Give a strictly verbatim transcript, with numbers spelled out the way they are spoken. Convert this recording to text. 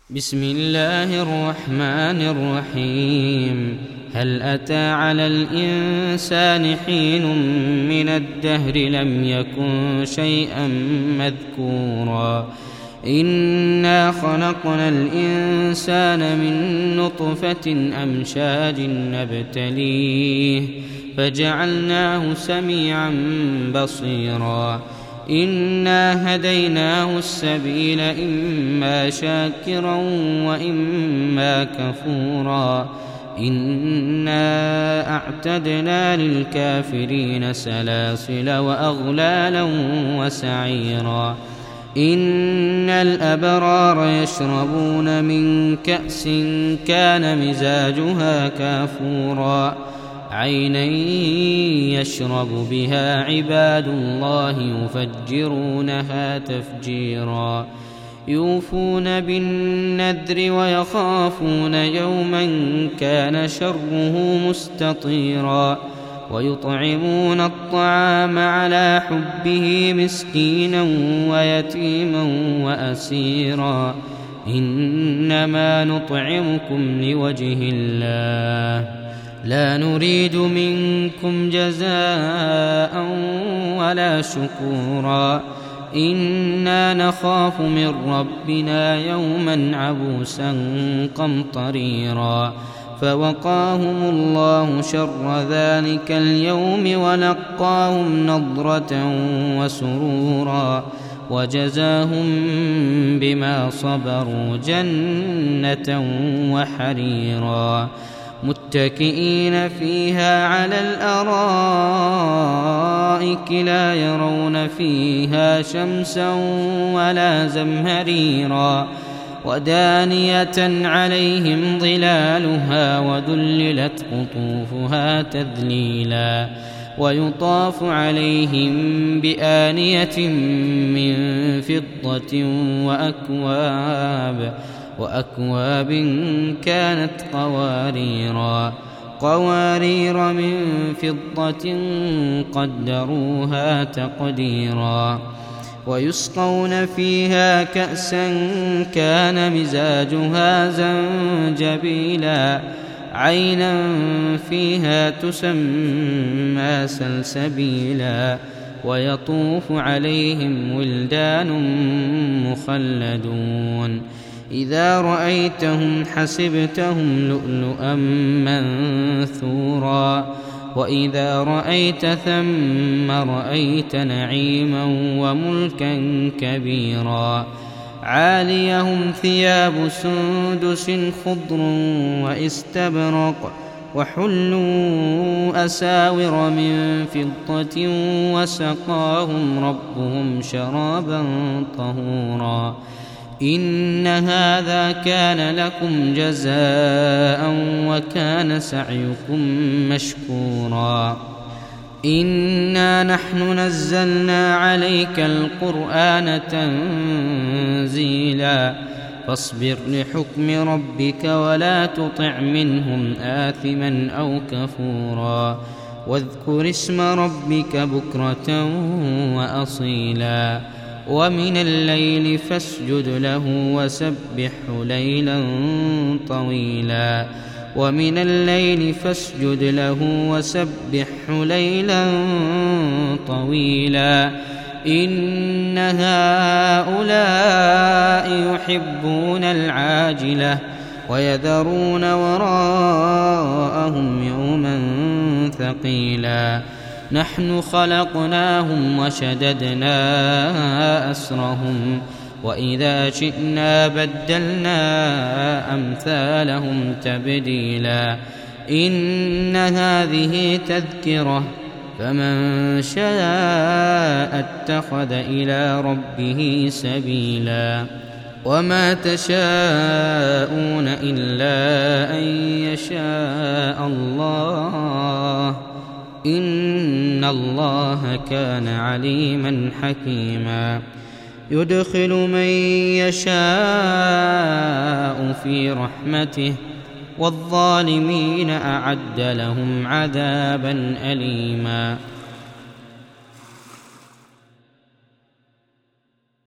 بسم الله الرحمن الرحيم. هل أتى على الإنسان حين من الدهر لم يكن شيئا مذكورا إنا خلقنا الإنسان من نطفة أمشاج نبتليه فجعلناه سميعا بصيرا إنا هديناه السبيل إما شاكرا وإما كفورا إنا أعتدنا للكافرين سلاسل وأغلالا وسعيرا إن الأبرار يشربون من كأس كان مزاجها كافورا عينا يشرب بها عباد الله يفجرونها تفجيرا يوفون بالنذر ويخافون يوما كان شره مستطيرا ويطعمون الطعام على حبه مسكينا ويتيما وأسيرا إنما نطعمكم لوجه الله لا نريد منكم جزاء ولا شكورا إنا نخاف من ربنا يوما عبوسا قمطريرا فوقاهم الله شر ذلك اليوم ولقاهم نضرة وسرورا وجزاهم بما صبروا جنة وحريرا متكئين فيها على الأرائك لا يرون فيها شمسا ولا زمهريرا ودانية عليهم ظلالها وذللت قطوفها تذليلا ويطاف عليهم بآنية من فضة وأكواب وأكواب كانت قواريرا قوارير من فضة قدروها تقديرا ويسقون فيها كأسا كان مزاجها زنجبيلا عينا فيها تسمى سلسبيلا ويطوف عليهم ولدان مخلدون إذا رأيتهم حسبتهم لؤلؤا منثورا وإذا رأيت ثم رأيت نعيما وملكا كبيرا عاليهم ثياب سندس خضر واستبرق وحلوا أساور من فضة وسقاهم ربهم شرابا طهورا إن هذا كان لكم جزاء وكان سعيكم مشكورا إنا نحن نزلنا عليك القرآن تنزيلا فاصبر لحكم ربك ولا تطع منهم آثما أو كفورا واذكر اسم ربك بكرة وأصيلا ومن الليل فاسجد له وسبحه ليلا طويلا ومن الليل فاسجد له وسبحه ليلا طويلا إن هؤلاء يحبون العاجلة ويذرون وراءهم يوما ثقيلا نحن خلقناهم وشددنا أسرهم وإذا شئنا بدلنا أمثالهم تبديلا إن هذه تذكرة فمن شاء اتخذ إلى ربه سبيلا وما تشاءون إلا أن يشاء الله إن الله كان عليما حكيما يدخل من يشاء في رحمته والظالمين أعد لهم عذابا أليما.